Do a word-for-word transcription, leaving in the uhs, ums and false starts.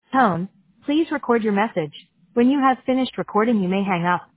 Tone, please record your message. When you have finished recording, you may hang up.